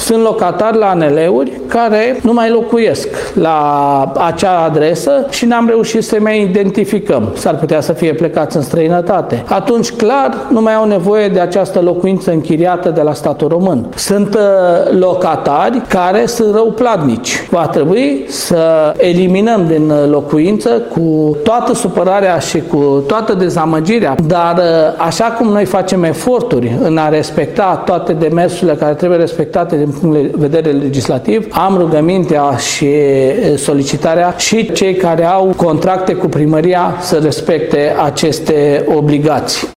Sunt locatari la ANL-uri care nu mai locuiesc la acea adresă și n-am reușit să mai identificăm. S-ar putea să fie plecați în străinătate. Atunci, clar, nu mai au nevoie de această locuință închiriată de la statul român. Sunt locatari care sunt răuplatnici. Va trebui să eliminăm din locuință cu toată supărarea și cu toată dezamăgirea, dar așa cum noi facem eforturi în a respecta toate demersurile care trebuie respectate din punct de vedere legislativ, am rugămintea și solicitarea și cei care au contracte cu primăria să respecte aceste obligații.